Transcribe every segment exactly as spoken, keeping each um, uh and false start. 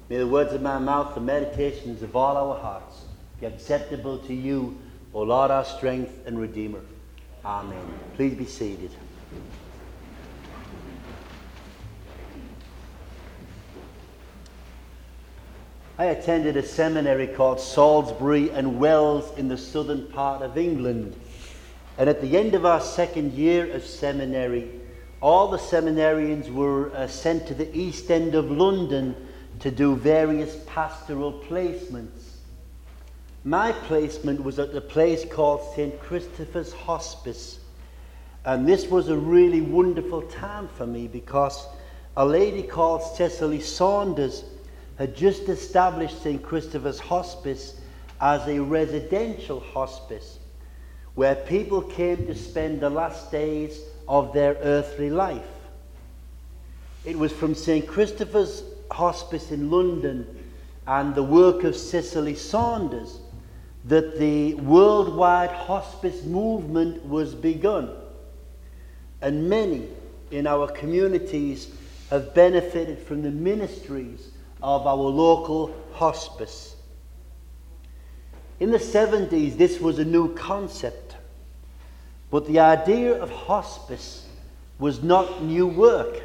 May the words of my mouth, the meditations of all our hearts be acceptable to you, O Lord, our strength and Redeemer. Amen. Please be seated. I attended a seminary called Salisbury and Wells in the southern part of England. And at the end of our second year of seminary, all the seminarians were uh, sent to the East End of London to do various pastoral placements. My placement was at a place called Saint Christopher's Hospice. And this was a really wonderful time for me because a lady called Cecily Saunders had just established Saint Christopher's Hospice as a residential hospice where people came to spend the last days of their earthly life. It was from Saint Christopher's Hospice in London and the work of Cecily Saunders that the worldwide hospice movement was begun. And many in our communities have benefited from the ministries of our local hospice. In the seventies, this was a new concept, but the idea of hospice was not new work.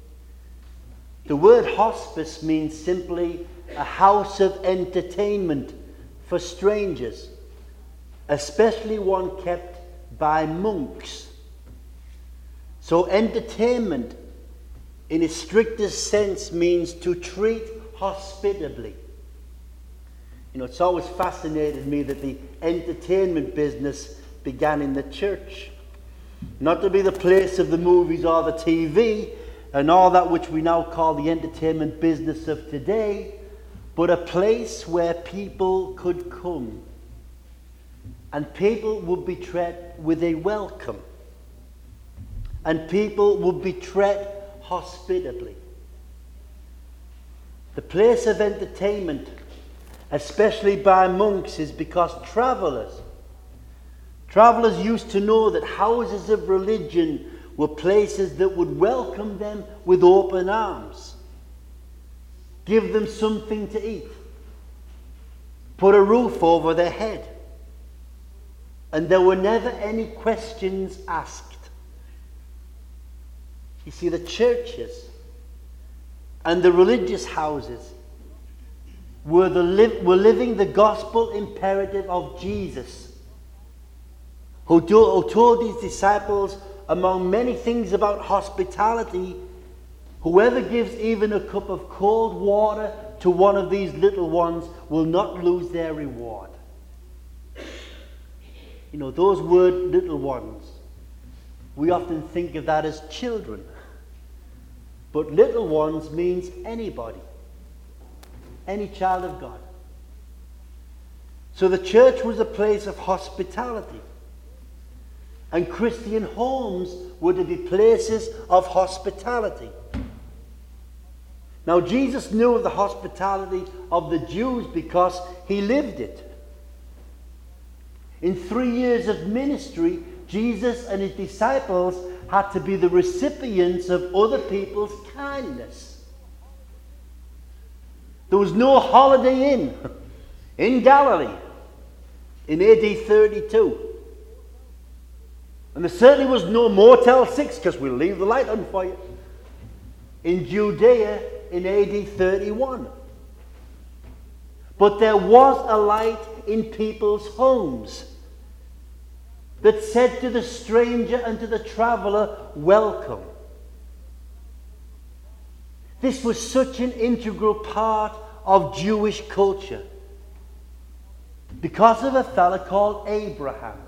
The word hospice means simply a house of entertainment for strangers, especially one kept by monks. So entertainment, in its strictest sense, means to treat hospitably. You know, it's always fascinated me that the entertainment business began in the church. Not to be the place of the movies or the T V and all that which we now call the entertainment business of today, but a place where people could come and people would be treated with a welcome and people would be treated hospitably. The place of entertainment, especially by monks, is because travelers, travelers used to know that houses of religion were places that would welcome them with open arms, give them something to eat, put a roof over their head, and there were never any questions asked. You see, the churches and the religious houses were, the li- were living the gospel imperative of Jesus, who, do- who told his disciples, among many things about hospitality, whoever gives even a cup of cold water to one of these little ones will not lose their reward. You know, those word little ones, we often think of that as children. But little ones means anybody, any child of God. So the church was a place of hospitality. And Christian homes were to be places of hospitality. Now, Jesus knew of the hospitality of the Jews because he lived it. In three years of ministry, Jesus and his disciples had to be the recipients of other people's kindness. There was no Holiday Inn in Galilee in A D thirty-two. And there certainly was no Motel six, because we'll leave the light on for you, in Judea in A D thirty-one. But there was a light in people's homes that said to the stranger and to the traveler, welcome. This was such an integral part of Jewish culture because of a fellow called Abraham.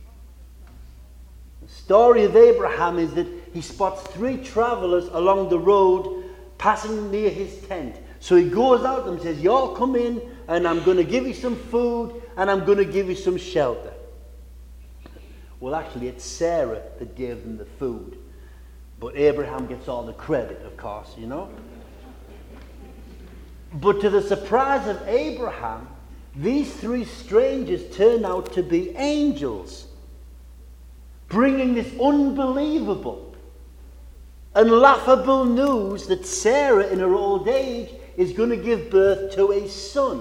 The story of Abraham is that he spots three travelers along the road passing near his tent. So he goes out and says, you all come in and I'm going to give you some food and I'm going to give you some shelter. Well, actually, it's Sarah that gave them the food. But Abraham gets all the credit, of course, you know. But to the surprise of Abraham, these three strangers turn out to be angels, bringing this unbelievable and laughable news that Sarah, in her old age, is going to give birth to a son.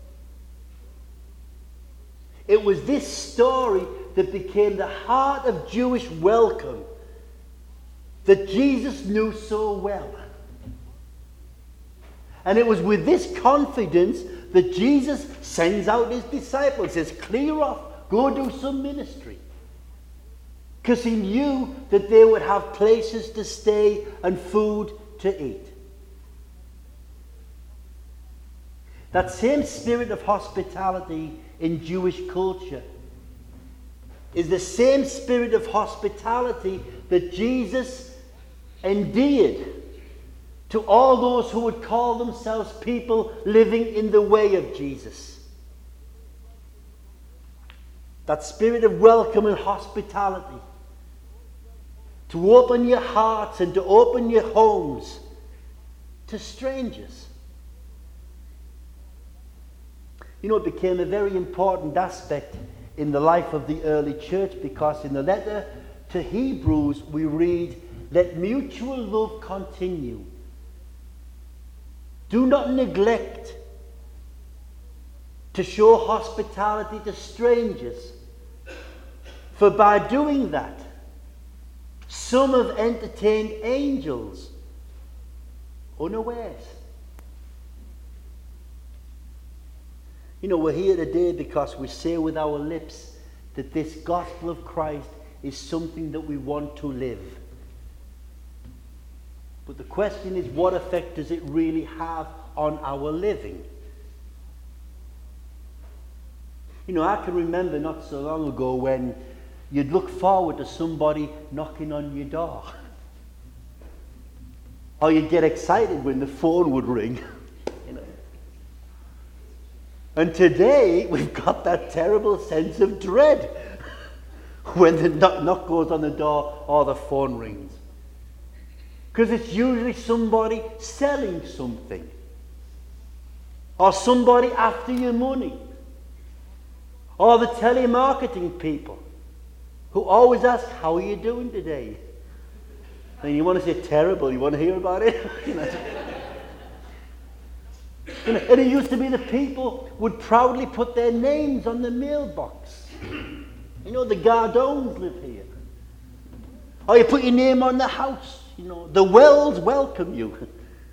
It was this story that became the heart of Jewish welcome that Jesus knew so well. And it was with this confidence that Jesus sends out his disciples, says, clear off, go do some ministry. Because he knew that they would have places to stay and food to eat. That same spirit of hospitality in Jewish culture is the same spirit of hospitality that Jesus endeared to all those who would call themselves people living in the way of Jesus. That spirit of welcome and hospitality, to open your hearts and to open your homes to strangers. You know, it became a very important aspect in the life of the early church, because in the letter to Hebrews we read, let mutual love continue. Do not neglect to show hospitality to strangers, for by doing that, some have entertained angels unawares. You know, we're here today because we say with our lips that this gospel of Christ is something that we want to live. But the question is, what effect does it really have on our living? You know, I can remember not so long ago when you'd look forward to somebody knocking on your door. Or you'd get excited when the phone would ring. You know. And today, we've got that terrible sense of dread when the knock, knock goes on the door or the phone rings. Because it's usually somebody selling something. Or somebody after your money. Or the telemarketing people who always ask, how are you doing today? And you want to say terrible, you want to hear about it? you know. You know, and it used to be the people would proudly put their names on the mailbox. You know, the Gardones live here. Or you put your name on the house. You know, the Wells welcome you.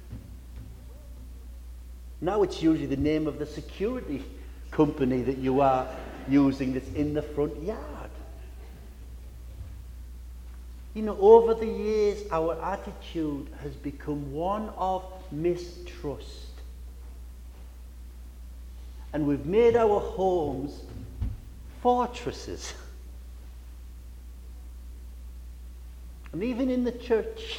Now it's usually the name of the security company that you are using that's in the front yard. You know, over the years, our attitude has become one of mistrust. And we've made our homes fortresses. And even in the church,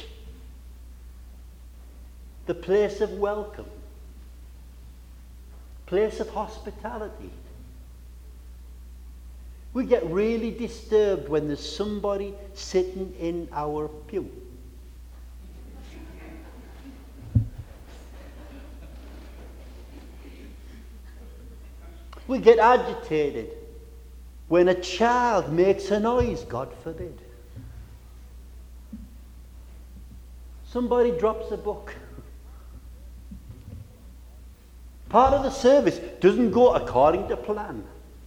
the place of welcome, place of hospitality. We get really disturbed when there's somebody sitting in our pew. We get agitated when a child makes a noise, God forbid. Somebody drops a book. Part of the service doesn't go according to plan.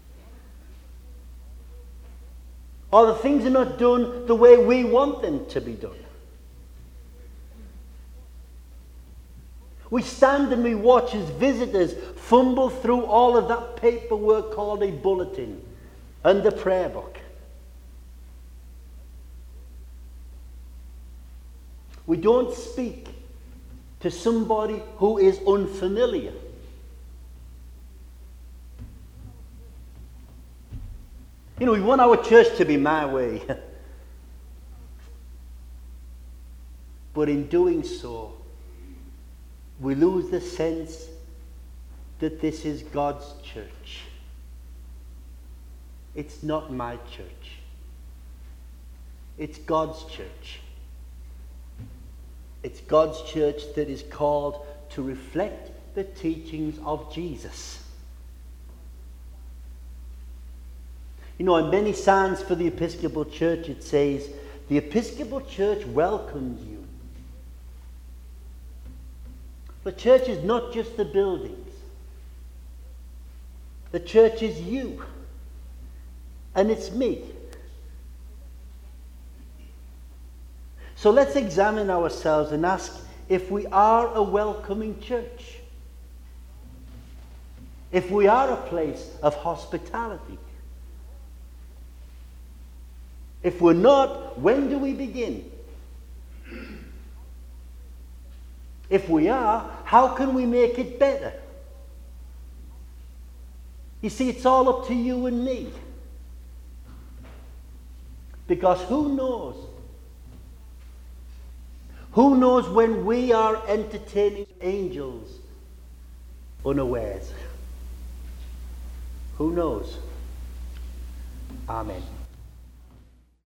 Or the things are not done the way we want them to be done. We stand and we watch as visitors fumble through all of that paperwork called a bulletin and the prayer book. We don't speak to somebody who is unfamiliar. You know, we want our church to be my way. But in doing so, we lose the sense that this is God's church. It's not my church. It's God's church. It's God's church that is called to reflect the teachings of Jesus. You know, in many signs for the Episcopal Church, it says, the Episcopal Church welcomes you. The church is not just the buildings. The church is you. And it's me. So let's examine ourselves and ask if we are a welcoming church. If we are a place of hospitality. If we're not, when do we begin? If we are, how can we make it better? You see, it's all up to you and me. Because who knows? Who knows when we are entertaining angels unawares? Who knows? Amen.